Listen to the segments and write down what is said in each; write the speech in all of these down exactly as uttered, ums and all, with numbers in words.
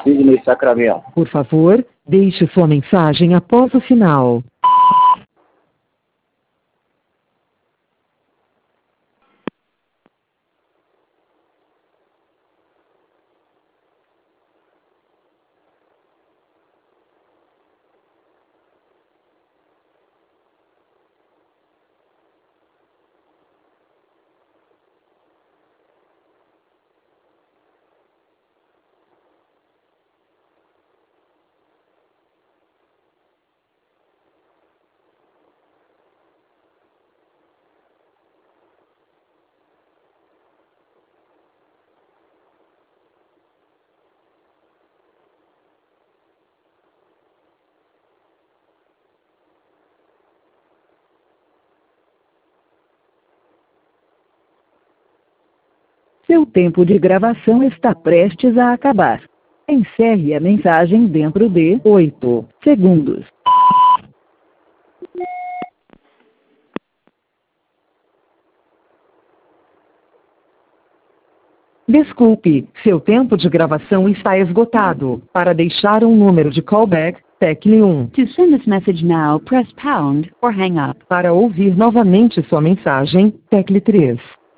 Sidney Sacramento. Por favor, deixe sua mensagem após o sinal. Seu tempo de gravação está prestes a acabar. Encerre a mensagem dentro de oito segundos. Desculpe, seu tempo de gravação está esgotado. Para deixar um número de callback, tecle um. To send this message now, press pound or hang up. Para ouvir novamente sua mensagem, tecle três.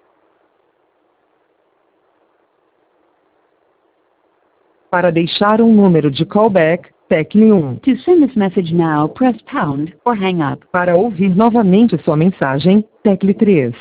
Para deixar um número de callback, tecle um. To send this message now, press pound or hang up. Para ouvir novamente sua mensagem, tecle três.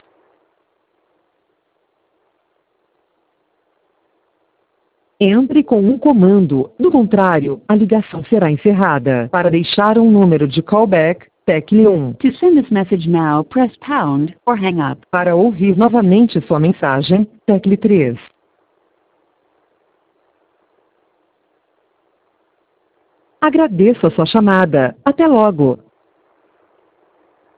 Entre com um comando, do contrário, a ligação será encerrada. Para deixar um número de callback, tecle um. To send this message now, press pound or hang up. Para ouvir novamente sua mensagem, tecle três. Agradeço a sua chamada. Até logo.